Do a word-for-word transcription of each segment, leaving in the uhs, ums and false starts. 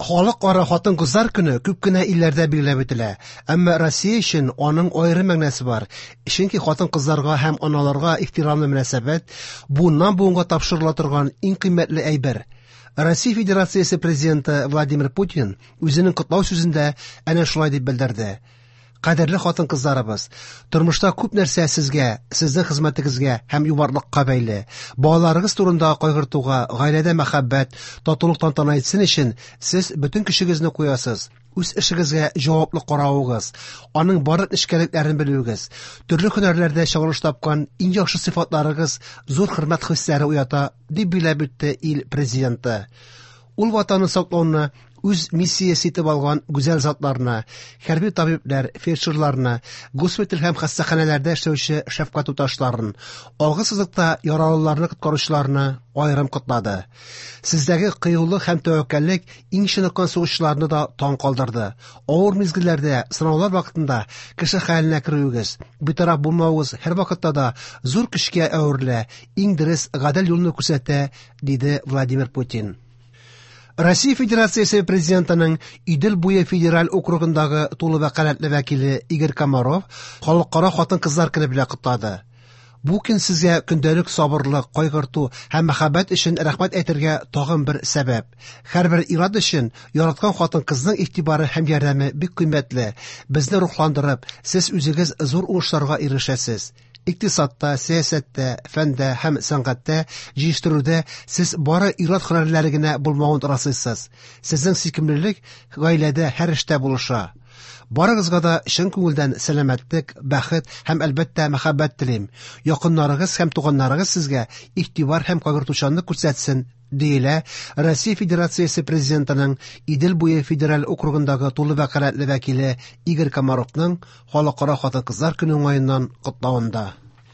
Халыкара хатын-кызлар көне күп кенә илләрдә билгеләп үтелә. Әмма Россия өчен аның аерым мәгънәсе бар. Чөнки хатын-кызларга һәм аналарга ихтирамлы мөнәсәбәт буыннан буынга тапшырыла торган иң кыйммәтле әйбер. Россия Федерациясе президенты Владимир Путин үзенең котлау сүзендә әнә шулай дип белдерде. Кадерле хатын-кызларыбыз, тормышта күп нәрсә сезгә, сезнең хезмәтегезгә һәм юварлыкка бәйле. Балаларыгыз турында кайгыртуга, гаиләдә мәхәббәт, татулык тантана итсен өчен сез бөтен көчегезне куясыз. Үз эшегезгә җаваплы каравыгыз, аның барлык нечкәлекләрен белүегез, төрле һөнәрләрдә чагылыш тапкан иң яхшы сыйфатларыгыз зур хөрмәт хисләре уята, дип билгеләп үтте ил президенты. Ул ватанны саклауны үз миссиясе итеп алган гүзәл затларына, хәрби табиблар, фельдшерларына, госпиталь һәм хастаханәләрдә эшләүче шәфкать туташларын, алгы сызыкта яралыларны коткаручыларны аерым котлады. Сездәге кыюлык һәм тәвәккәллек иң чыныккан сугышчыларны да таң калдырды. Авыр мизгелләрдә, сынаулар вакытында кеше хәленә керүегез, битараф булмавыгыз һәр вакытта да зур көчкә әверелә, иң дөрес гадел юлны күрсәтә, диде Владимир Путин. Россия Федерациясе президентының Идел буе федераль округындагы тулы вәкаләтле вәкиле Игорь Комаров халыкара хатын-кызлар көне белән котлады. Бу көн сезгә көндәлек сабырлык, кайгырту һәм мәхәббәт өчен рәхмәт әйтергә тагын бер сәбәп. Һәрбер ирад өчен яраткан хатын-кызның игътибары һәм ярдәме бик кыйммәтле. Безне рухландырып, сез үзегез зур уңышларга ирешәсез. Икътисадта, сәясәттә, фәндә һәм сәнгатьтә җитештерүдә сез бары ирад һөнәрләре генә булмавын расыйсыз. Сезнең сөйкемлелек гаиләдә һәр эштә булыша. Барыгызга да чын күңелдән сәламәтлек, бәхет һәм әлбәттә мәхәббәт телим. Якыннарыгыз һәм туганнарыгыз сезгә игътибар һәм кайгыртучанлык күрсәтсен, диелә Россия Федерациясе президентының Идел буе федераль округындагы тулы вәкаләтле вәкиле Игорь Комаровның халыкара хатын-кызлар көне уңаеннан котлавында.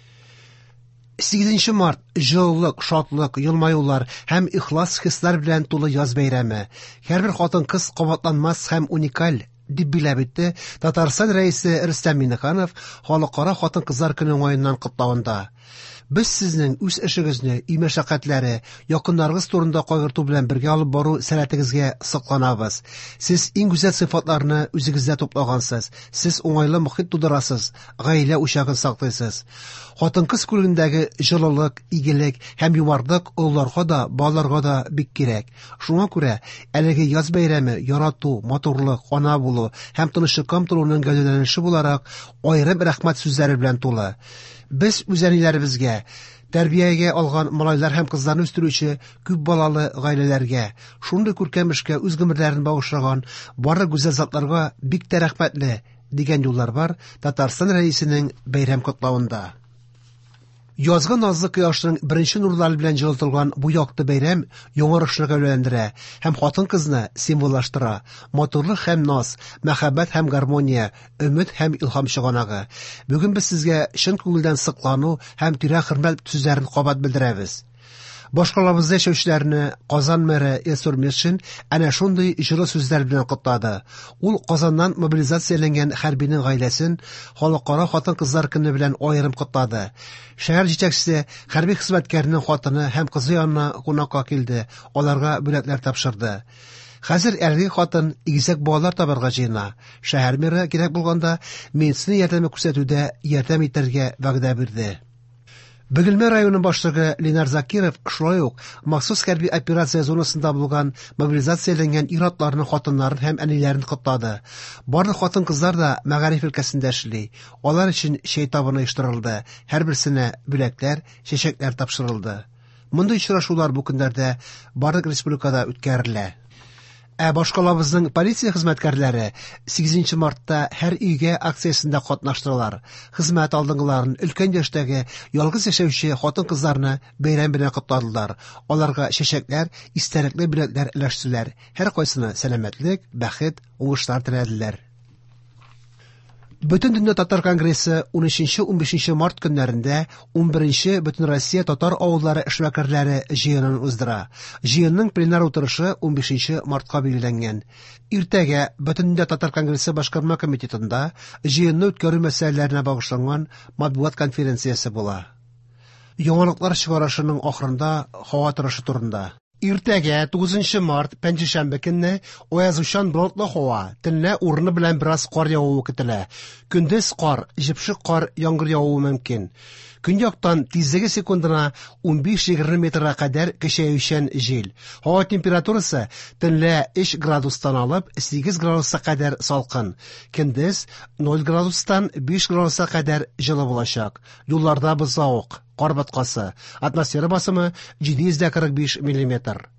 сигезенче март җылылык, шатлык, елмаюлар һәм ихлас хисләр белән тулы яз бәйрәме. Һәрбер хатын-кыз кабатланмас һәм уникаль, дип билгеләп үтте Татарстан рәисе Рөстәм Миңнеханов халыкара хатын-кызлар көне уңаеннан котлавында. Без сезнең үз эшегезне, үй мәшәкатьләре, якыннарыгыз турында кайгырту белән бергә алып бару сәләтегезгә сокланабыз. Сез иң гүзәл сыйфатларны үзегездә туплагансыз. Сез уңайлы мөхит тудырасыз, гаилә учагын саклыйсыз. Хатын-кыз күлегендәге җылылык, игелек һәм юмарлык олыларга да, балаларга да бик кирәк. Шуңа күрә әлеге яз бәйрәме ярату, матурлык, ана булу һәм тынычлыкка омтылуның гәүдәләнеше буларак аерым рәхмәт сүзләре белән тулы. Без үзәниләребезгә, тәрбиягә алган малайлар һәм кызларны үстерүче күп балалы гаиләләргә, шундый күркәм эшкә үз гомерләрен багышлаган бары гүзәл затларга бик тә рәхмәтле, дигән юллар бар Татарстан рәисенең бәйрәм котлавында. Язгы назлы кояшның беренче нурлары белән җылытылган бу якты бәйрәм яңарышны гәүдәләндерә һәм хатын-кызны символлаштыра. Матурлык һәм наз, мәхәббәт һәм гармония, өмет һәм илһам чыганагы. Бүген без сезгә чын күңелдән сыклану һәм тирә хөрмәт сүзләрен кабат белдерәбез. Башкалабызда яшәүчеләрне Казан мэры Илсур Метшин әнә шундый җылы сүзләр белән котлады. Ул Казаннан мобилизацияләнгән хәрбинең гаиләсен халыкара хатын-кызлар көне белән аерым котлады. Шәһәр җитәкчесе хәрби хезмәткәрнең хатыны һәм кызы янына кунакка килде, аларга бүләкләр тапшырды. Хәзер әлеге хатын игезәк балалар табарга җыена. Шәһәр мэры кирәк булганда медицина ярдәме күрсәтүдә ярдәм итәргә вәгъдә бирде. Бөгелмә районы башлыгы Ленар Закиров шулай ук махсус хәрби операция зонасында булган мобилизацияләнгән ир-атларның хатыннарын һәм әниләрен котлады. Барлык хатын-кызлар да мәгариф өлкәсендә эшли. Алар өчен чәй табыны оештырылды. Һәрберсенә бүләкләр, чәчәкләр тапшырылды. Мондый очрашулар бу көннәрдә барлык республикада үткәрелә. Ә башкалабызның полиция хезмәткәрләре сигезенче мартта һәр өйгә акциясендә катнаштылар. Хезмәт алдынгыларын өлкән яшьтәге ялгыз яшәүче хатын-кызларны бәйрәм белән котладылар. Аларга чәчәкләр, истәлекле бүләкләр өләштеләр. Һәр кайсына сәламәтлек, бәхет, уңышлар теләделәр. Бөтен дөнья татар конгрессы унөченче-унбишенче март көннәрендә унберенче Бөтен Россия татар авыллары эшмәкәрләре җыенын уздыра. Җыенның пленар утырышы унбишенче мартка билгеләнгән. Иртәгә Бөтен дөнья татар конгрессы башкарма комитетында җыенны үткәрү мәсьәләләренә багышланган матбугат конференциясе була. Яңалыклар чыгарышының ахырында һава торышы турында. Иртәгә тугызынчы март пәнҗешәмбе көнне аязучан болытлы һава, төнлә урыны белән бераз кар явуы көтелә. Көндез кар, җепшек кар, яңгыр явуы мөмкин. Көньяктан тизлеге секундына унбиш-егерме метрга кадәр көчәючән җил. Һава температурасы төнлә өч градустан алып сигез градуска кадәр салкын. Көндез ноль градустан биш градуска кадәр җылы булачак. Юлларда бозауык, кар баткасы. Атмосфера басымы җиде йөз кырык биш миллиметр.